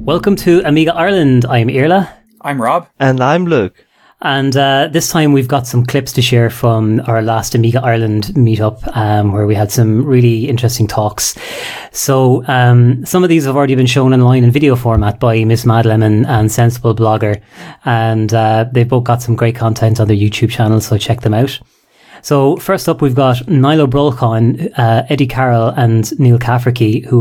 Welcome to Amiga Ireland. I'm Irla. I'm Rob. And I'm Luke. And this time we've got some clips to share from our last Amiga Ireland meetup, where we had some really interesting talks. So some of these have already been shown online in video format by Miss Madeleine and Sensible Blogger. And they've both got some great content on their YouTube channel, so check them out. So first up, we've got Niall O'Brolchain, Eddie Carroll and Neil Cafferty, who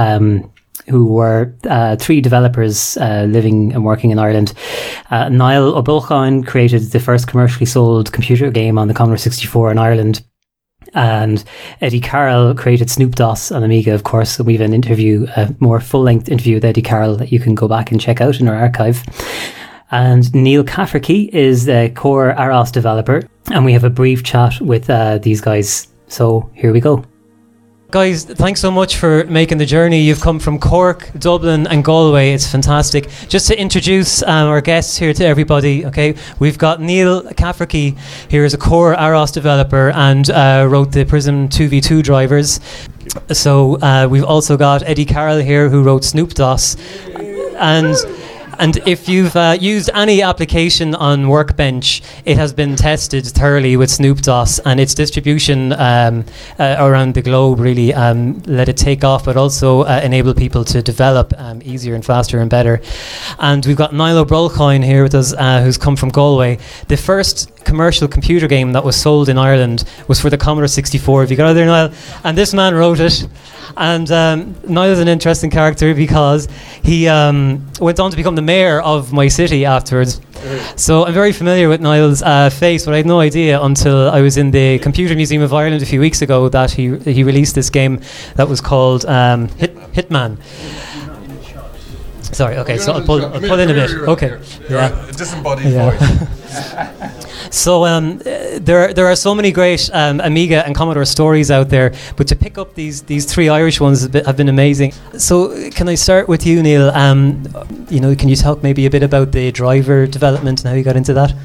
were three developers living and working in Ireland. Niall O'Brolchain created the first commercially sold computer game on the Commodore 64 in Ireland. And Eddie Carroll created Snoop DOS on Amiga, of course. So we have an interview, a more full-length interview with Eddie Carroll that you can go back and check out in our archive. And Neil Cafferty is the core AROS developer. And we have a brief chat with these guys. So here we go. Guys, thanks so much for making the journey. You've come from Cork, Dublin and Galway. It's fantastic. Just to introduce our guests here to everybody, okay, we've got Neil Cafferty here as a core AROS developer and wrote the Prism 2v2 drivers. So we've also got Eddie Carroll here who wrote Snoop DOS. And if you've used any application on Workbench, it has been tested thoroughly with Snoop DOS, and its distribution around the globe really let it take off, but also enable people to develop easier and faster and better. And we've got Niall O'Brolchain here with us, who's come from Galway. The first commercial computer game that was sold in Ireland was for the Commodore 64. Have you got it there, Niall? And this man wrote it. And Niall is an interesting character because he went on to become the mayor of my city afterwards. So I'm very familiar with Niall's face, but I had no idea until I was in the Computer Museum of Ireland a few weeks ago that he released this game that was called Hitman. Sorry, okay, so I'll pull in a bit. Okay. Yeah. A disembodied voice. So there are so many great Amiga and Commodore stories out there, but to pick up these three Irish ones have been amazing. So can I start with you, Neil? Can you talk maybe a bit about the driver development and how you got into that?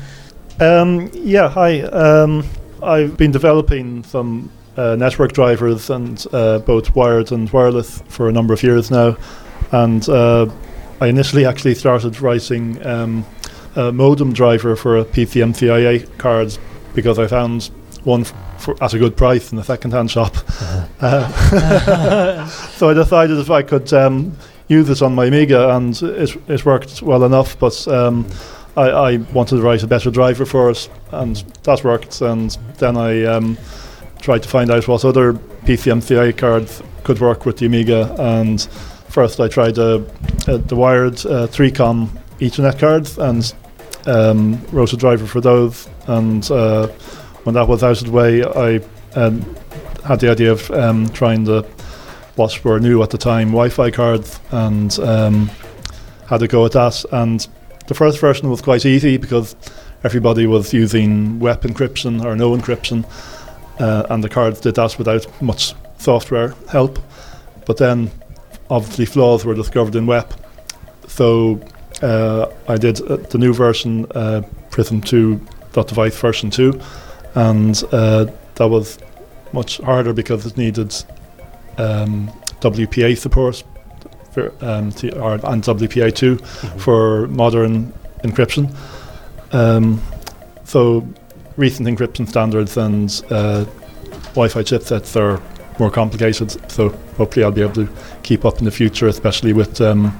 Hi. I've been developing some network drivers and both wired and wireless for a number of years now, and I initially actually started writing a modem driver for a PCMCIA card because I found one at a good price in a second-hand shop. So I decided if I could use it on my Amiga, and it worked well enough, but I wanted to write a better driver for it, and that worked. And then I tried to find out what other PCMCIA cards could work with the Amiga, and first I tried the wired 3-COM Ethernet cards and wrote a driver for those, and when that was out of the way, I had the idea of trying what were new at the time, Wi-Fi cards, and had a go at that. And the first version was quite easy because everybody was using WEP encryption or no encryption, and the cards did that without much software help. But then obviously flaws were discovered in WEP, so I did the new version, Prism 2.device version 2, and that was much harder because it needed WPA support and WPA2 for modern encryption. So recent encryption standards and Wi-Fi chipsets are more complicated, so hopefully I'll be able to keep up in the future, especially with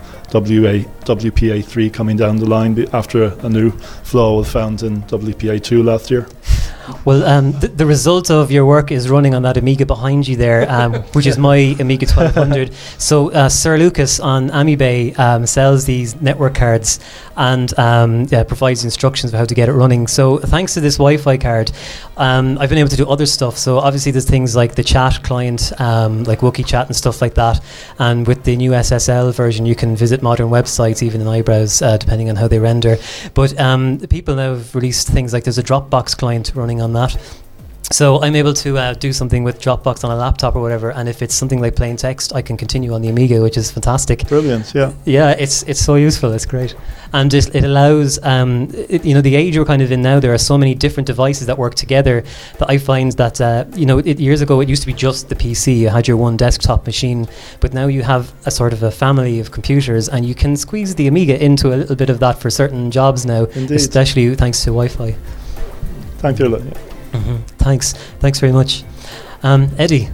WPA3 coming down the line after a new flaw was found in WPA2 last year. Well, the result of your work is running on that Amiga behind you there, which is my Amiga 1200. So Sir Lucas on Amibay sells these network cards and provides instructions for how to get it running. So thanks to this Wi-Fi card, I've been able to do other stuff. So obviously there's things like the chat client, like Wookie Chat and stuff like that. And with the new SSL version, you can visit modern websites, even in iBrowse, depending on how they render. But the people now have released things like there's a Dropbox client running on that. So I'm able to do something with Dropbox on a laptop or whatever, and if it's something like plain text, I can continue on the Amiga, which is fantastic. Brilliant, yeah. Yeah, it's so useful. It's great, and it allows the age we're kind of in now. There are so many different devices that work together that I find that years ago it used to be just the PC. You had your one desktop machine, but now you have a sort of a family of computers, and you can squeeze the Amiga into a little bit of that for certain jobs now, Indeed. especially thanks to Wi-Fi. Thank you. Yeah. Thanks very much. Eddie.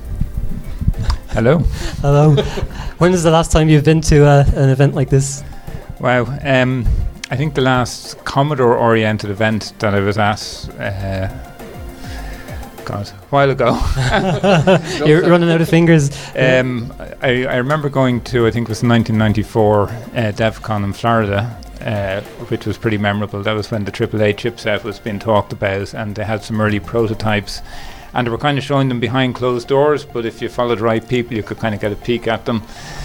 Hello. Hello. When is the last time you've been to an event like this? Wow. I think the last Commodore-oriented event that I was at, a while ago. You're running out of fingers. I remember going to, I think it was 1994, DevCon in Florida. Which was pretty memorable. That was when the AAA chipset was being talked about, and they had some early prototypes, and they were kind of showing them behind closed doors, but if you followed the right people you could kind of get a peek at them,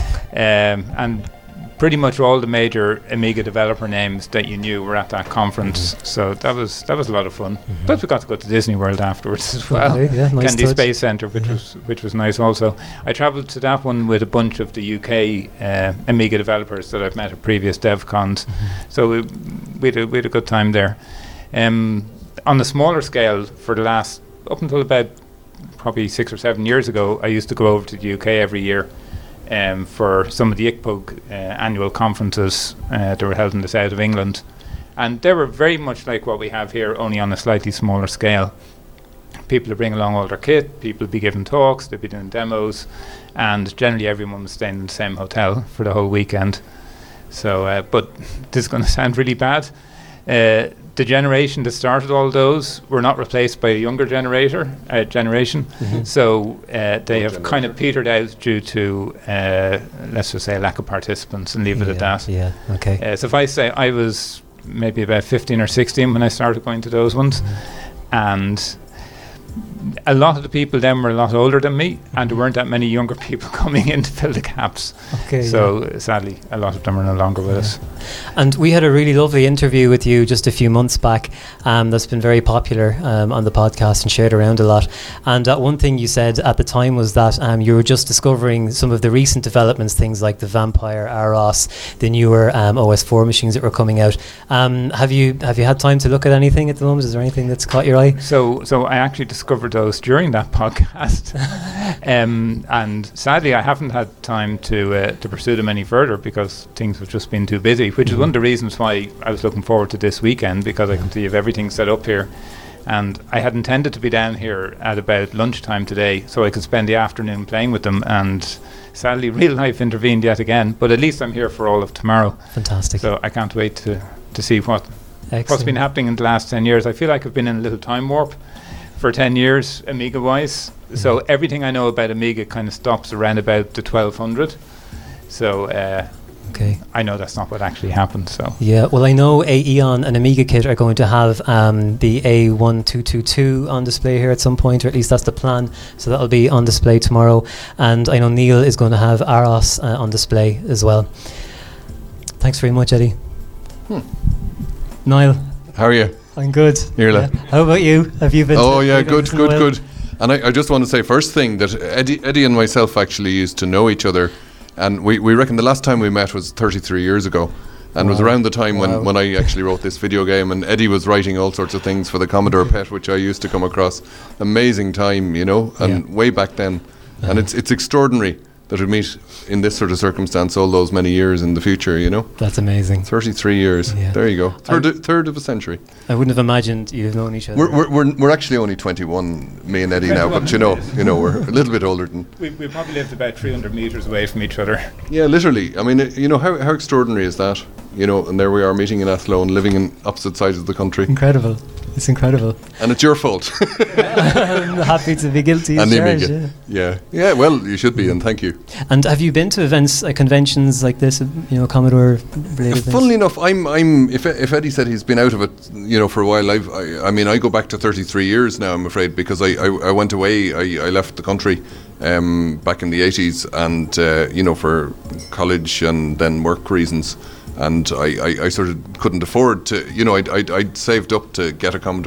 and pretty much all the major Amiga developer names that you knew were at that conference. So that was a lot of fun. But we got to go to Disney World afterwards as well. Yeah, nice Kennedy touch. Space Centre, which was nice also. I travelled to that one with a bunch of the UK Amiga developers that I've met at previous DevCons. So we had a good time there. On the smaller scale, for the last, up until about probably 6 or 7 years ago, I used to go over to the UK every year for some of the ICPOG annual conferences that were held in the south of England. And they were very much like what we have here, only on a slightly smaller scale. People would bring along all their kit, people would be giving talks, they'd be doing demos, and generally everyone was staying in the same hotel for the whole weekend. So, but this is going to sound really bad. The generation that started all those were not replaced by a younger generation. So they have kind of petered out due to, let's just say, a lack of participants, and leave it at that. Yeah, okay. So if I say I was maybe about 15 or 16 when I started going to those ones, and a lot of the people then were a lot older than me, and there weren't that many younger people coming in to fill the gaps. Okay. So sadly, a lot of them are no longer with us. And we had a really lovely interview with you just a few months back that's been very popular on the podcast and shared around a lot. And one thing you said at the time was that you were just discovering some of the recent developments, things like the Vampire, AROS, the newer OS4 machines that were coming out. Have you had time to look at anything at the moment? Is there anything that's caught your eye? So I actually discovered those during that podcast, and sadly I haven't had time to pursue them any further because things have just been too busy, which is one of the reasons why I was looking forward to this weekend, because I can see you have everything set up here. And I had intended to be down here at about lunchtime today so I could spend the afternoon playing with them, and sadly real life intervened yet again, but at least I'm here for all of tomorrow. Fantastic. So I can't wait to see what's Excellent. been happening in the last 10 years. I feel like I've been in a little time warp for 10 years, Amiga-wise. So everything I know about Amiga kind of stops around about the 1200. So Okay. I know that's not what actually happened. So Yeah, well, I know Aeon and Amiga Kit are going to have the A1222 on display here at some point, or at least that's the plan. So that'll be on display tomorrow. And I know Neil is going to have AROS on display as well. Thanks very much, Eddie. Niall. How are you? I'm good. Nearly. How about you? Have you been? Oh yeah, have you been good, to the good, well? good. And I just want to say first thing that Eddie and myself actually used to know each other, and we reckon the last time we met was 33 years ago, and was around the time when I actually wrote this video game, and Eddie was writing all sorts of things for the Commodore PET, which I used to come across. Amazing time, you know, and way back then. And it's extraordinary that we meet in this sort of circumstance all those many years in the future, you know. That's amazing. 33 years. Yeah. There you go. Third of a century. I wouldn't have imagined you'd have known each other. We're actually only 21, me and Eddie now, but you know we're a little bit older than. we probably lived about 300 meters away from each other. Yeah, literally. I mean, you know how extraordinary is that? You know, and there we are meeting in Athlone, living in opposite sides of the country, Incredible. It's incredible. and it's your fault. I'm happy to be guilty as And the charged. Amiga. Yeah. Yeah. Well, you should be, and thank you. And have you been to events, conventions like this? You know, Commodore related things? Funnily enough, I'm. If Eddie said he's been out of it, you know, for a while, I mean, I go back to 33 years now. I'm afraid, because I went away. I left the country back in the 80s, and you know, for college and then work reasons. And I sort of couldn't afford to, you know, I'd saved up to get a Commodore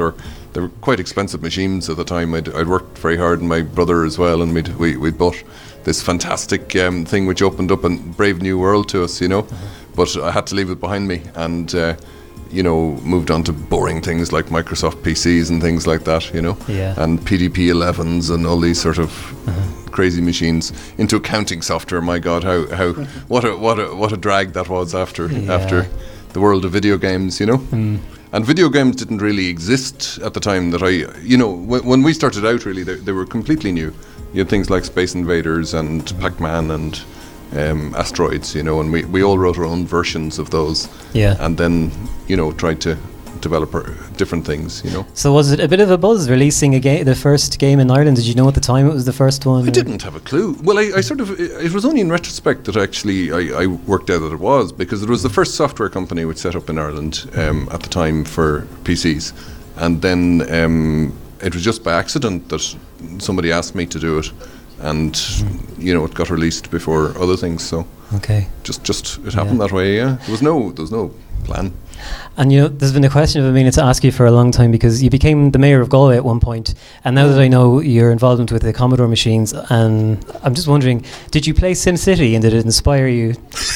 they were quite expensive machines at the time. I'd worked very hard, and my brother as well, and we'd bought this fantastic thing which opened up a brave new world to us, But I had to leave it behind me, and moved on to boring things like Microsoft PCs and things like that, and PDP-11s and all these sort of crazy machines, into accounting software. My God, how what a drag that was after the world of video games, And video games didn't really exist at the time that when we started out, really, they were completely new. You had things like Space Invaders and Pac-Man and Asteroids, and we all wrote our own versions of those. Yeah. And then, tried to develop different things, So was it a bit of a buzz releasing the first game in Ireland? Did you know at the time it was the first one? I didn't have a clue. Well, I sort of, it was only in retrospect that actually I worked out that it was, because it was the first software company which set up in Ireland at the time for PCs. And then it was just by accident that somebody asked me to do it. And, it got released before other things, so just it happened that way, yeah. There was no plan. And there's been a question I've been meaning to ask you for a long time, because you became the mayor of Galway at one point, and now that I know your involvement with the Commodore machines, and I'm just wondering, did you play SimCity and did it inspire you?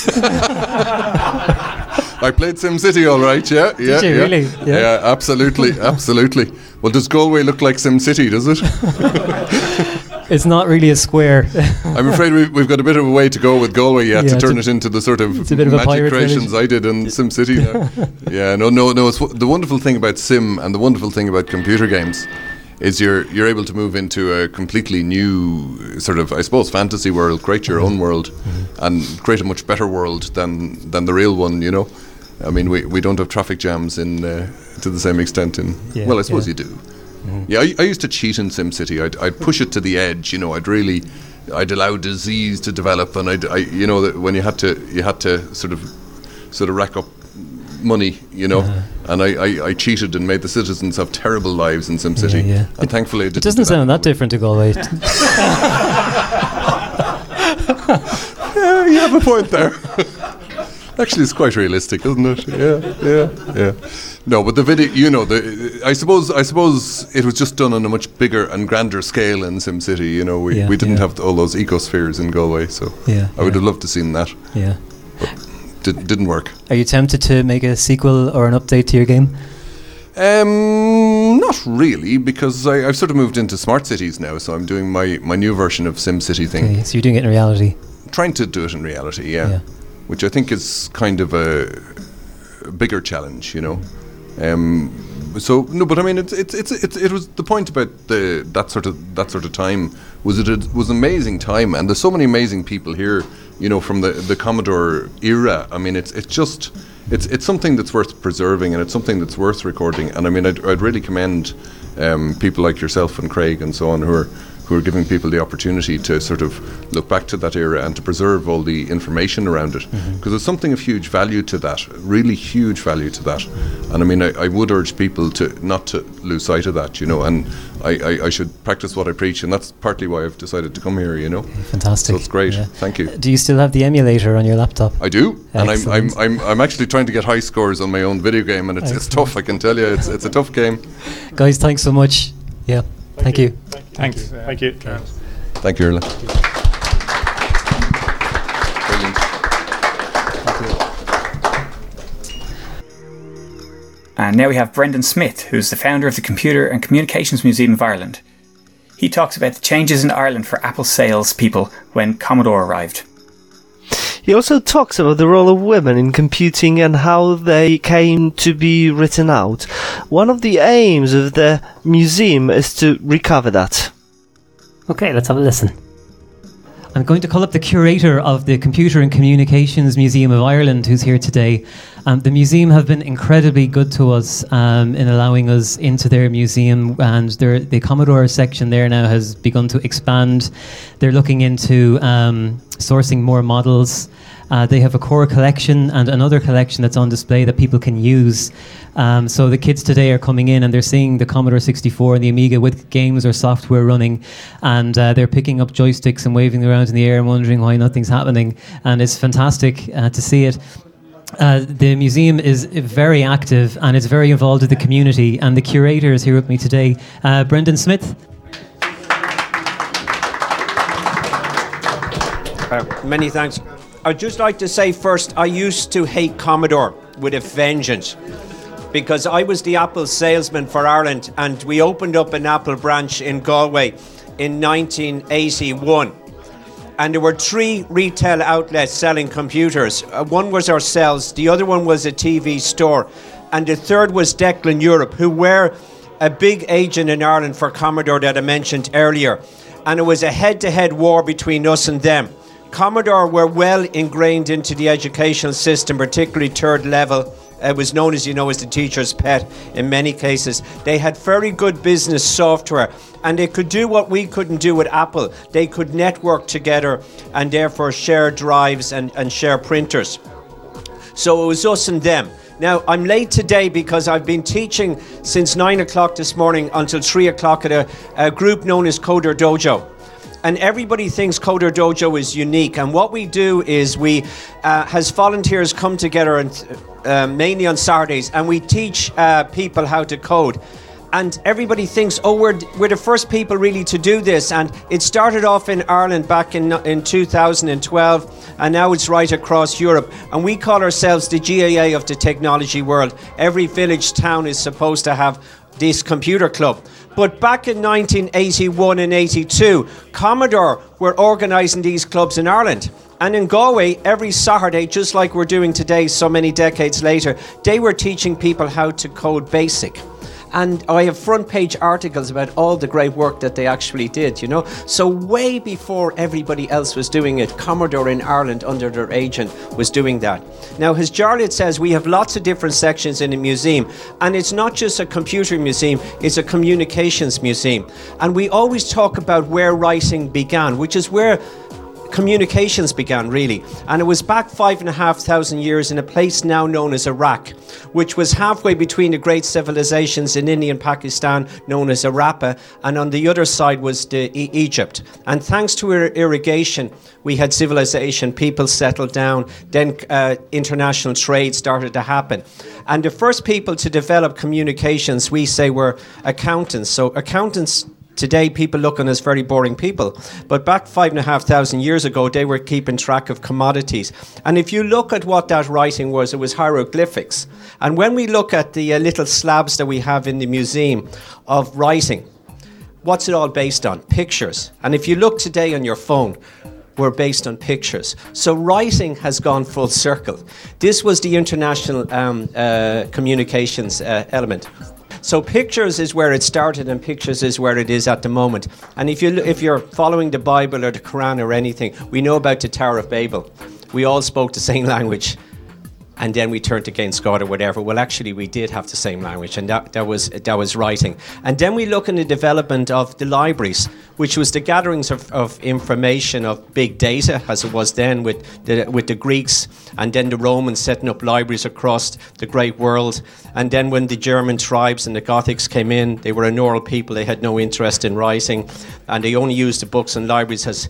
I played SimCity all right, yeah. Did you really? Yeah, absolutely. Well, does Galway look like SimCity, does it? It's not really a square. I'm afraid we've got a bit of a way to go with Galway yet to turn it into the sort of magic creations I did in SimCity now. Yeah, no. It's the wonderful thing about Sim and the wonderful thing about computer games is you're able to move into a completely new sort of, I suppose, fantasy world, create your own world, and create a much better world than the real one, I mean, we don't have traffic jams to the same extent well, I suppose you do. Yeah, I used to cheat in SimCity. I'd push it to the edge. I'd allow disease to develop, and that when you had to sort of rack up money, and I cheated and made the citizens have terrible lives in SimCity. Yeah. And thankfully, it doesn't sound that different to Galway. Yeah, you have a point there. Actually, it's quite realistic, isn't it? Yeah. No, but the video, I suppose it was just done on a much bigger and grander scale in SimCity. We didn't have all those ecospheres in Galway, so I would have loved to seen that. Yeah, but didn't work. Are you tempted to make a sequel or an update to your game? Not really, because I've sort of moved into smart cities now, so I'm doing my new version of SimCity thing. Okay, so you're doing it in reality. Trying to do it in reality, yeah. Which I think is kind of a bigger challenge, So no, but I mean, it was the point about that sort of time was it was an amazing time, and there's so many amazing people here, from the Commodore era. I mean, it's something that's worth preserving, and it's something that's worth recording. And I mean, I'd really commend people like yourself and Craig and so on who are giving people the opportunity to sort of look back to that era and to preserve all the information around it, because there's something of huge value to that, really huge value to that. And I mean, I would urge people not to lose sight of that, and I should practice what I preach, and that's partly why I've decided to come here, Fantastic. So it's great. Thank you. Do you still have the emulator on your laptop? I do. Excellent. And I'm actually trying to get high scores on my own video game, and it's tough, I can tell you. It's a tough game. Guys, thanks so much. Yeah. Thank you. Thanks. Thank you. Thank you, Erla. Brilliant. And now we have Brendan Smith, who's the founder of the Computer and Communications Museum of Ireland. He talks about the changes in Ireland for Apple salespeople when Commodore arrived. He also talks about the role of women in computing and how they came to be written out. One of the aims of the museum is to recover that. Okay, let's have a listen. I'm going to call up the curator of the Computer and Communications Museum of Ireland, who's here today. The museum have been incredibly good to us in allowing us into their museum, and the Commodore section there now has begun to expand. They're looking into sourcing more models. They have a core collection and another collection that's on display that people can use. So the kids today are coming in and they're seeing the Commodore 64 and the Amiga with games or software running, and they're picking up joysticks and waving them around in the air and wondering why nothing's happening. And it's fantastic to see it. The museum is very active and it's very involved with the community. And the curator is here with me today, Brendan Smith. Many thanks. I'd just like to say first, I used to hate Commodore with a vengeance because I was the Apple salesman for Ireland, and we opened up an Apple branch in Galway in 1981. And there were 3 retail outlets selling computers. One was ourselves, the other one was a TV store, and the third was Declan Europe, who were a big agent in Ireland for Commodore that I mentioned earlier. And it was a head-to-head war between us and them. Commodore were well ingrained into the educational system, particularly third level. It was known, as you know, as the teacher's pet in many cases. They had very good business software, and they could do what we couldn't do with Apple. They could network together and therefore share drives and share printers. So it was us and them. Now, I'm late today because I've been teaching since 9 o'clock this morning until 3 o'clock at a group known as Coder Dojo. And everybody thinks Coder Dojo is unique. And what we do is we, as volunteers, come together and mainly on Saturdays, and we teach people how to code. And everybody thinks, oh, we're the first people really to do this. And it started off in Ireland back in 2012, and now it's right across Europe. And we call ourselves the GAA of the technology world. Every village town is supposed to have this computer club. But back in 1981 and 82, Commodore were organising these clubs in Ireland. And in Galway, every Saturday, just like we're doing today so many decades later, they were teaching people how to code BASIC. And I have front page articles about all the great work that they actually did, you know. So way before everybody else was doing it, Commodore in Ireland under their agent was doing that. Now, as Jarlath says, we have lots of different sections in the museum. And it's not just a computer museum, it's a communications museum. And we always talk about where writing began, which is where communications began, really. And it was back 5,500 years in a place now known as Iraq, which was halfway between the great civilizations in India and Pakistan, known as Arapa, and on the other side was Egypt. And thanks to irrigation, we had civilization, people settled down, then international trade started to happen. And the first people to develop communications, we say, were accountants. So accountants, today, people look on as very boring people. But back 5,500 years ago, they were keeping track of commodities. And if you look at what that writing was, it was hieroglyphics. And when we look at the little slabs that we have in the museum of writing, what's it all based on? Pictures. And if you look today on your phone, we're based on pictures. So writing has gone full circle. This was the international communications element. So pictures is where it started, and pictures is where it is at the moment. And if you're following the Bible or the Quran or anything, we know about the Tower of Babel. We all spoke the same language, and then we turned against God or whatever. Well, actually, we did have the same language, and that was writing. And then we look in the development of the libraries, which was the gatherings of information, of big data, as it was then with the Greeks, and then the Romans setting up libraries across the great world. And then when the German tribes and the Gothics came in, they were an oral people, they had no interest in writing, and they only used the books and libraries as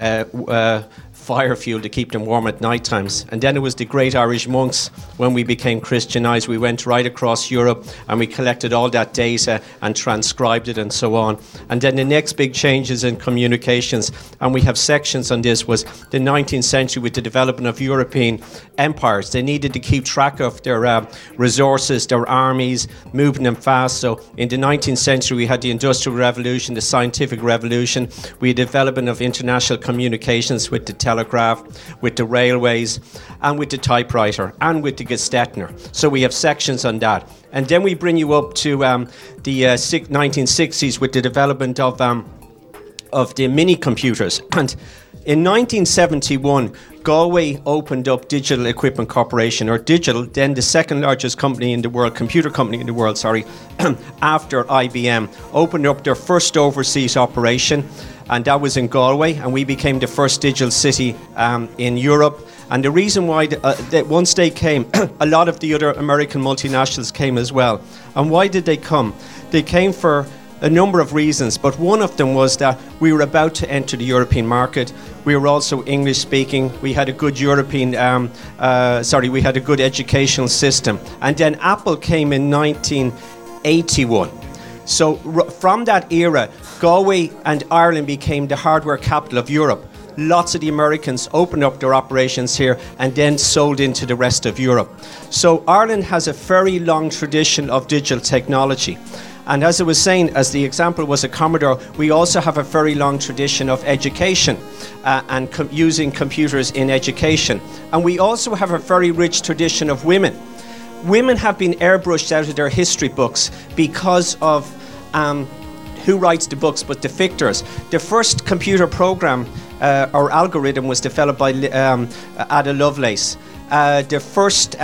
fire fuel to keep them warm at night times. And then it was the great Irish monks. When we became Christianized, we went right across Europe and we collected all that data and transcribed it and so on. And then the next big changes in communications, and we have sections on this, was the 19th century with the development of European empires. They needed to keep track of their resources, their armies, moving them fast. So in the 19th century, we had the Industrial Revolution, the Scientific Revolution. We had development of international communications with the telegraph, with the railways, and with the typewriter, and with the Gestetner. So we have sections on that. And then we bring you up to the 1960s with the development of the mini computers. And in 1971, Galway opened up Digital Equipment Corporation, or Digital, then the second largest company in the world, computer company in the world, after IBM, opened up their first overseas operation, and that was in Galway, and we became the first digital city in Europe. And the reason why, that once they came, a lot of the other American multinationals came as well. And why did they come? They came for a number of reasons, but one of them was that we were about to enter the European market. We were also English speaking. We had a good we had a good educational system. And then Apple came in 1981. So from that era, Galway and Ireland became the hardware capital of Europe. Lots of the Americans opened up their operations here and then sold into the rest of Europe. So Ireland has a very long tradition of digital technology. And as I was saying, as the example was a Commodore, we also have a very long tradition of education and using computers in education. And we also have a very rich tradition of women. Women have been airbrushed out of their history books because of who writes the books, but the victors. The first computer program or algorithm was developed by Ada Lovelace. The first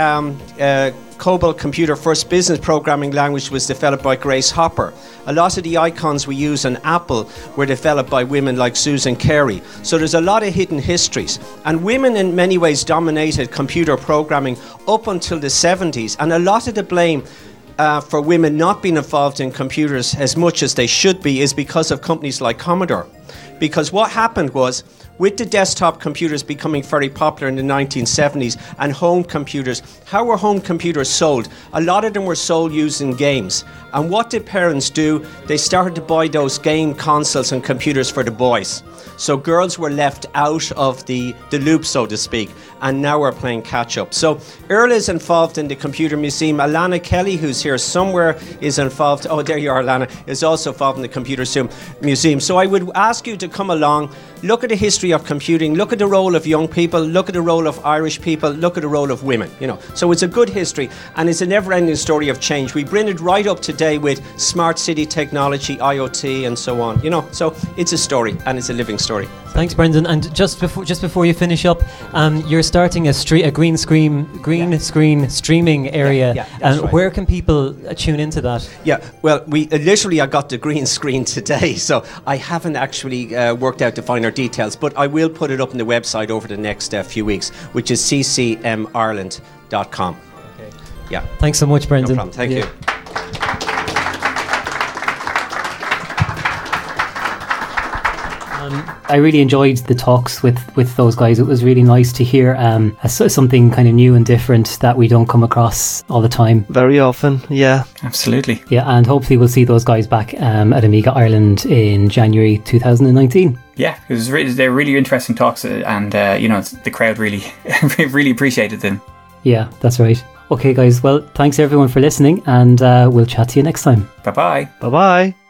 COBOL computer, first business programming language, was developed by Grace Hopper. A lot of the icons we use on Apple were developed by women like Susan Carey. So there's a lot of hidden histories. And women in many ways dominated computer programming up until the 70s. And a lot of the blame for women not being involved in computers as much as they should be is because of companies like Commodore. Because what happened was, with the desktop computers becoming very popular in the 1970s and home computers, how were home computers sold? A lot of them were sold using games. And what did parents do? They started to buy those game consoles and computers for the boys. So girls were left out of the loop, so to speak, and now we're playing catch up. So Earl is involved in the Computer Museum. Alana Kelly, who's here somewhere, is involved. Oh, there you are, Alana, is also involved in the Computer Museum. So I would ask you to come along, look at the history of computing, look at the role of young people, look at the role of Irish people, look at the role of women. So it's a good history, and it's a never-ending story of change. We bring it right up today with smart city technology, IoT, and so on. So it's a story, and it's a living story. Thanks, Brendan. And just before you finish up, you're starting a green screen streaming area. Right. Where can people tune into that? Yeah, well, I got the green screen today, so I haven't actually worked out the finer details, but I will put it up on the website over the next few weeks, which is ccmireland.com. Okay. Yeah. Thanks so much, Brendan. No problem. Thank you. I really enjoyed the talks with those guys. It was really nice to hear something kind of new and different that we don't come across all the time. Very often, yeah. Absolutely. Yeah, and hopefully we'll see those guys back at Amiga Ireland in January 2019. Yeah, they're really interesting talks, and the crowd really really appreciated them. Yeah, that's right. Okay, guys. Well, thanks everyone for listening, and we'll chat to you next time. Bye-bye. Bye-bye.